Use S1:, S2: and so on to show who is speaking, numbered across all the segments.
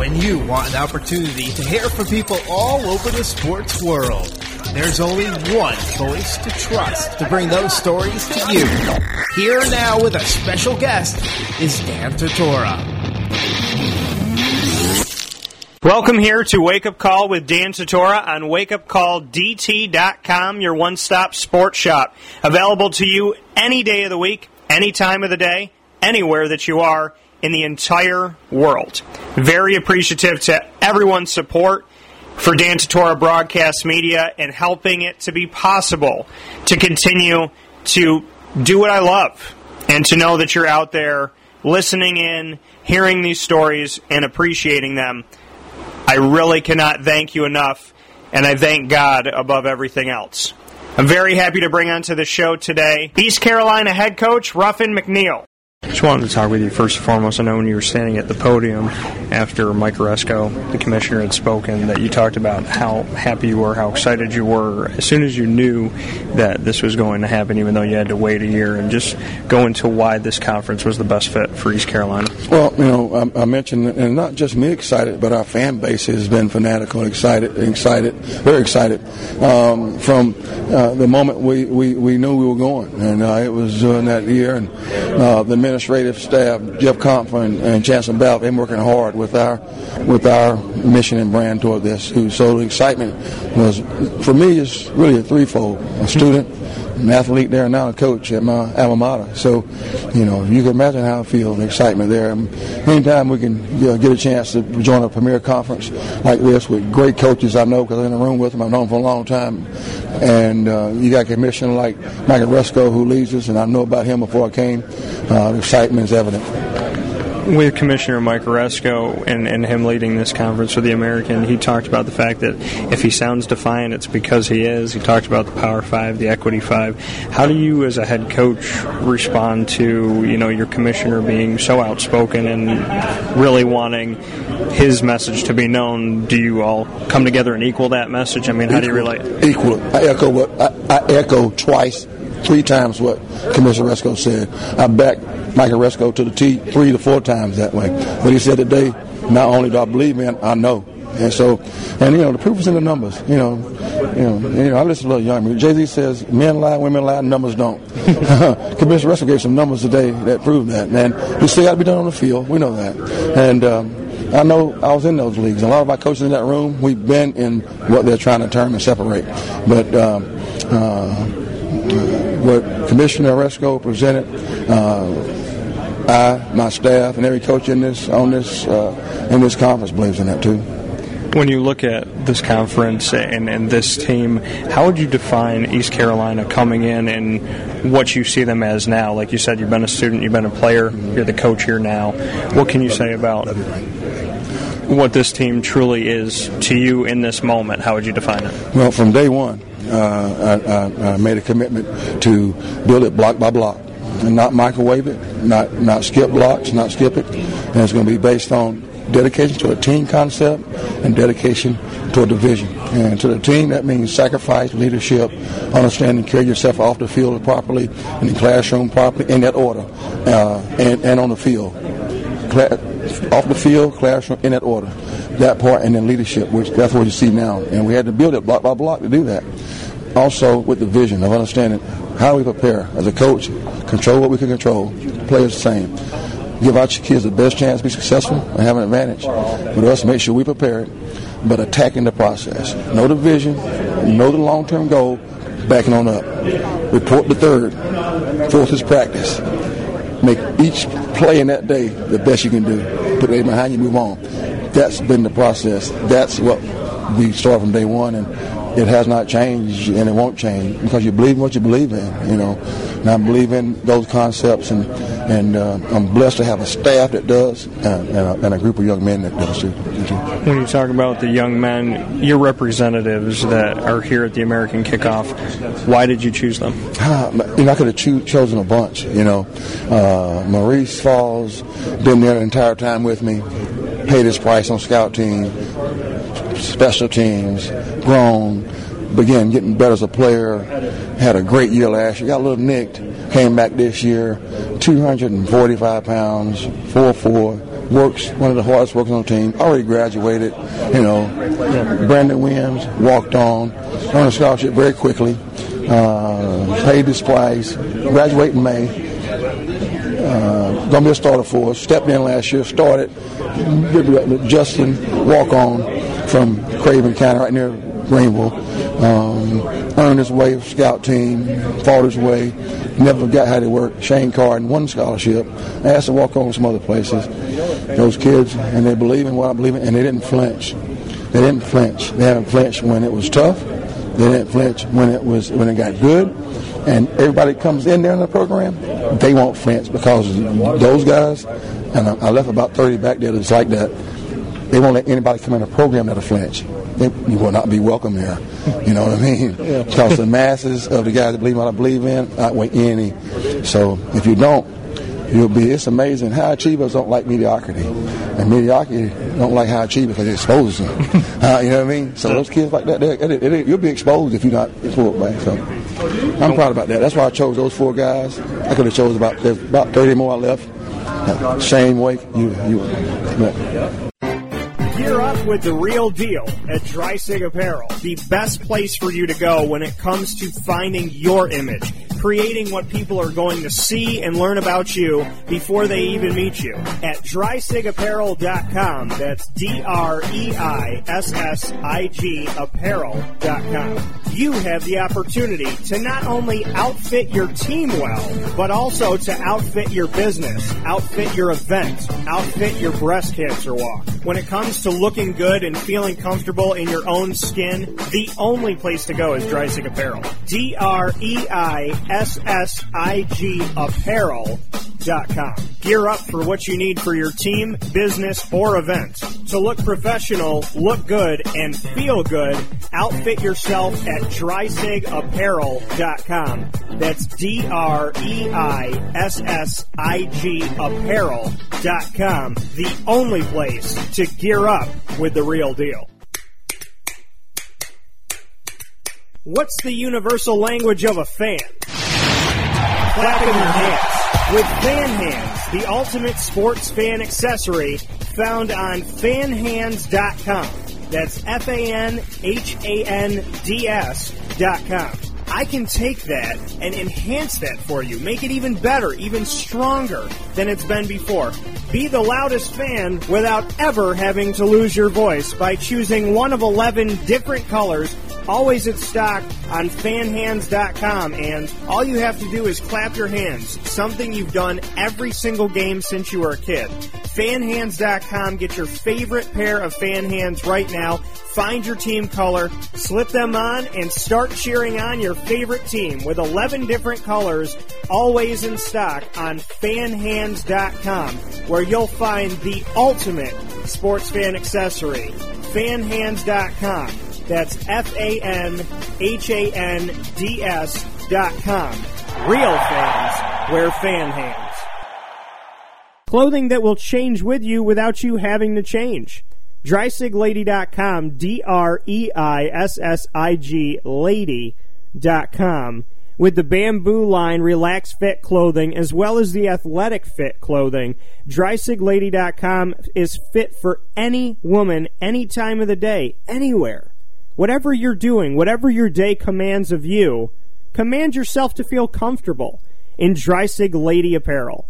S1: When you want an opportunity to hear from people all over the sports world, there's only one voice to trust to bring those stories to you. Here now with a special guest is Dan Tortora.
S2: Welcome here to Wake Up Call with Dan Tortora on wakeupcalldt.com, your one-stop sports shop. Available to you any day of the week, any time of the day, anywhere that you are in the entire world. Very appreciative to everyone's support for Dan Tortora Broadcast Media and helping it to be possible to continue to do what I love and to know that you're out there listening in, hearing these stories, and appreciating them. I really cannot thank you enough, and I thank God above everything else. I'm very happy to bring onto the show today East Carolina head coach Ruffin McNeill. I just wanted to talk with you first and foremost. I know when you were standing at the podium after Mike Aresco, the commissioner, had spoken, that you talked about how happy you were, how excited you were as soon as you knew that this was going to happen, even though you had to wait a year, and just go into why this conference was the best fit for East Carolina.
S3: Well, you know, I mentioned, and not just me excited, but our fan base has been fanatical, excited, very excited from the moment we knew we were going. And it was during that year, and the administrative staff, Jeff Compher and Chancellor Bell, they're working hard with our mission and brand toward this. So the excitement was, for me, is really a threefold: a student, an athlete there, and now a coach at my alma mater. So, you know, you can imagine how I feel, the excitement there. Anytime we can get a chance to join a premier conference like this with great coaches I know, because I'm in the room with them, I've known them for a long time, and you got a commissioner like Mike Aresco who leads us, and I know about him before I came. The excitement is evident.
S2: With Commissioner Mike Aresco and him leading this conference for the American, he talked about the fact that if he sounds defiant, it's because he is. He talked about the Power 5, the Equity 5. How do you, as a head coach, respond to, you know, your commissioner being so outspoken and really wanting his message to be known? Do you all come together and equal that message? I mean, how do you relate?
S3: Equal. I echo twice, 3 times what Commissioner Aresco said. I back Mike Aresco to the T 3 to 4 times that way. What he said today, not only do I believe in, I know. And so, and you know, the proof is in the numbers. You know, I listen to a little young. Jay-Z says, men lie, women lie, numbers don't. Commissioner Aresco gave some numbers today that prove that. And we still got to be done on the field. We know that. And I know I was in those leagues. A lot of our coaches in that room, we've been in what they're trying to term and separate. But what Commissioner Aresco presented, my staff, and every coach in this conference believes in that too.
S2: When you look at this conference and this team, how would you define East Carolina coming in and what you see them as now? Like you said, you've been a student, you've been a player, you're the coach here now. What can you say about what this team truly is to you in this moment? How would you define it?
S3: Well, from day one, I made a commitment to build it block by block and not microwave it, not skip blocks, not skip it. And it's going to be based on dedication to a team concept and dedication to a division. And to the team, that means sacrifice, leadership, understanding, carry yourself off the field properly, in the classroom properly, in that order, and on the field. Off the field, classroom, in that order. That part, and then leadership, which that's what you see now. And we had to build it block by block to do that. Also with the vision of understanding how we prepare as a coach, control what we can control, players the same. Give our kids the best chance to be successful and have an advantage. But us, make sure we prepare it, but attacking the process. Know the vision, know the long-term goal, backing on up. Report the third. Fourth is practice. Make each play in that day the best you can do. Put it behind you, move on. That's been the process. That's what we started from day one, and it has not changed, and it won't change because you believe in what you believe in, you know. And I believe in those concepts, and I'm blessed to have a staff that does, and a group of young men that does too.
S2: When you talk about the young men, your representatives that are here at the American Kickoff, why did you choose them?
S3: You know, I could have chosen a bunch, you know. Maurice Falls, been there the entire time with me, paid his price on scout team, special teams, grown, began getting better as a player, had a great year last year, got a little nicked, came back this year, 245 pounds, 4'4", one of the hardest workers on the team, already graduated, Brandon Williams walked on, earned a scholarship very quickly, paid his price, graduate in May, going to be a starter for us, stepped in last year, started, Justin walk on from Craven County right near Greenville, earned his way scout team, fought his way, never got how to work. Shane Carden won the scholarship. I asked to walk on some other places. Those kids, and they believe in what I believe in, and they didn't flinch. They didn't flinch. They haven't flinched when it was tough. They didn't flinch when it got good. And everybody comes in there in the program, they won't flinch because those guys, and I left about 30 back there that's like that, they won't let anybody come in the program that'll flinch. You will not be welcome there. You know what I mean? Yeah. Because the masses of the guys that believe what I believe in outweigh any. So if you don't, it's amazing. High achievers don't like mediocrity. And mediocrity don't like high achievers because it exposes them. You know what I mean? So those kids like that, you'll be exposed if you're not pulled back. So I'm proud about that. That's why I chose those 4 guys. I could have chose about 30 more I left. Same way.
S2: Gear up with the real deal at Dreisig Apparel, the best place for you to go when it comes to finding your image, creating what people are going to see and learn about you before they even meet you. At DreisigApparel.com, that's DREISSIG Apparel.com. You have the opportunity to not only outfit your team well, but also to outfit your business, outfit your event, outfit your breast cancer walk. When it comes to looking good and feeling comfortable in your own skin, the only place to go is Dreisig Apparel. DREISSIG Apparel.com. Gear up for what you need for your team, business, or event. To look professional, look good, and feel good, outfit yourself at DreisigApparel.com. That's DREISSIG Apparel.com. The only place to gear up with the real deal. What's the universal language of a fan? Clapping your hands. With Fan Hands, the ultimate sports fan accessory found on fanhands.com. That's FANHANDS.com. I can take that and enhance that for you, make it even better, even stronger than it's been before. Be the loudest fan without ever having to lose your voice by choosing one of 11 different colors, always in stock on fanhands.com, and all you have to do is clap your hands, something you've done every single game since you were a kid. Fanhands.com, get your favorite pair of fan hands right now. Find your team color, slip them on, and start cheering on your favorite team with 11 different colors, always in stock on fanhands.com, where you'll find the ultimate sports fan accessory. Fanhands.com. That's FANHANDS.com. Real fans wear fan hands. Clothing that will change with you without you having to change. DreisigLady.com, DREISSIG Lady.com. With the Bamboo line Relax Fit clothing as well as the Athletic Fit clothing, DreisigLady.com is fit for any woman, any time of the day, anywhere. Whatever you're doing, whatever your day commands of you, command yourself to feel comfortable in Dreisig Lady Apparel.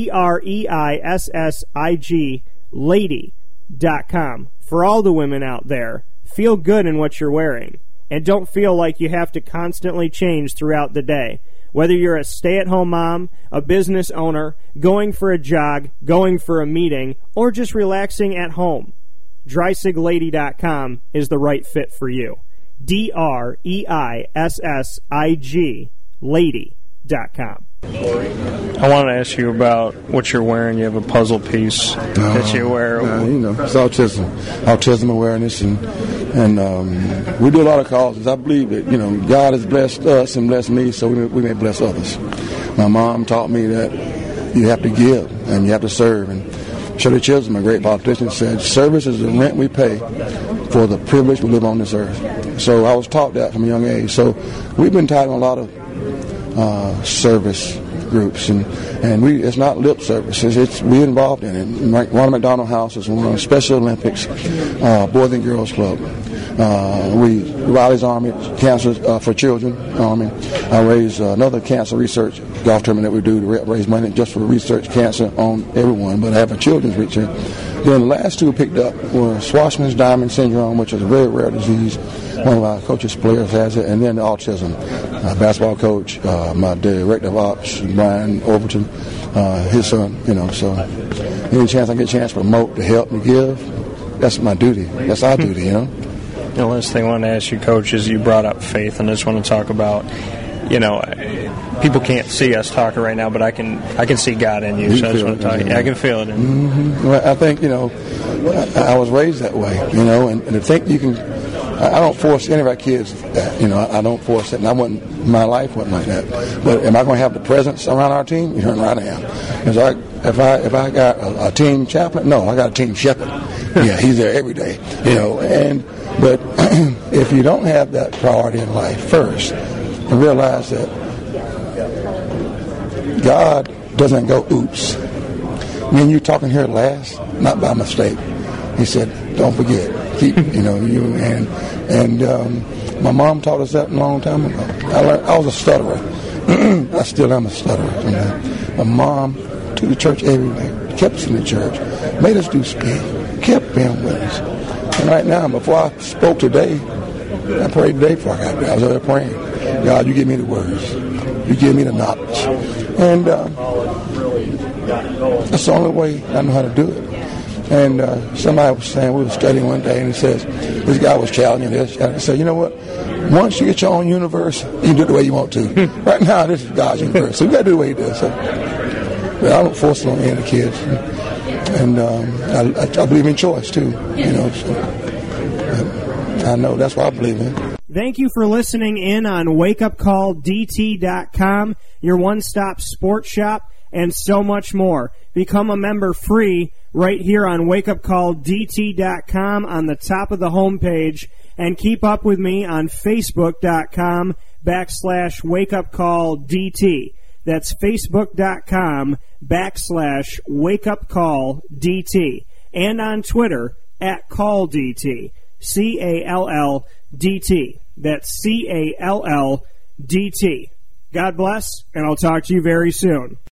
S2: DREISSIG Lady.com. For all the women out there, feel good in what you're wearing. And don't feel like you have to constantly change throughout the day. Whether you're a stay-at-home mom, a business owner, going for a jog, going for a meeting, or just relaxing at home, DreisigLady.com is the right fit for you. DREISSIG Lady.com. I want to ask you about what you're wearing. You have a puzzle piece that you wear.
S3: It's autism awareness, and we do a lot of causes. I believe that God has blessed us and blessed me, so we may bless others. My mom taught me that you have to give and you have to serve. And Shirley Chisholm, a great politician, said, "Service is the rent we pay for the privilege we live on this earth." So I was taught that from a young age. So we've been taught a lot of service groups, and it's not lip service. We involved in it. Ronald McDonald House is one of the Special Olympics, Boys and Girls Club. Riley's Army, Cancer for Children Army. I raised another cancer research golf tournament that we do to raise money just for research cancer on everyone, but I have a children's research. Then the last two picked up were Schwarzman's Diamond Syndrome, which is a very rare disease. One of our coaches' players has it, and then the autism. Basketball coach, my director of ops, Brian Overton, his son. So any chance I get a chance to promote, to help, to give, that's my duty. That's our duty.
S2: The last thing I wanted to ask you, Coach, is you brought up faith, and I just want to talk about, people can't see us talking right now, but I can see God in you, so I just want to talk. I can feel it in you.
S3: Mm-hmm. Well, I think, I was raised that way, and to think you can, I don't force any of our kids that, I don't force it, and my life wasn't like that. But am I going to have the presence around our team? You're right, I am. Because if I got a team chaplain, no, I got a team shepherd. Yeah, he's there every day, But if you don't have that priority in life first, and realize that God doesn't go, oops. Me and you talking here last, not by mistake. He said, don't forget, keep, you and my mom taught us that a long time ago. I was a stutterer. I still am a stutterer. My mom took the church every day, kept us in the church, made us do speak, kept being with us. And right now, before I spoke today, I prayed today before I got there. I was there praying. God, you give me the words. You give me the knowledge. And that's the only way I know how to do it. And somebody was saying, we were studying one day, and he says, this guy was challenging this. And I said, you know what? Once you get your own universe, you can do it the way you want to. Right now, this is God's universe. So you got to do the way he does. So, but I don't force it on any of the kids. And I believe in choice, too. I know that's what I believe in.
S1: Thank you for listening in on WakeUpCallDT.com, your one-stop sports shop, and so much more. Become a member free right here on WakeUpCallDT.com on the top of the homepage, and keep up with me on Facebook.com/WakeUpCallDT. That's Facebook.com/WakeUpCallDT. And on Twitter @CallDT. CALLDT. That's CALLDT. God bless, and I'll talk to you very soon.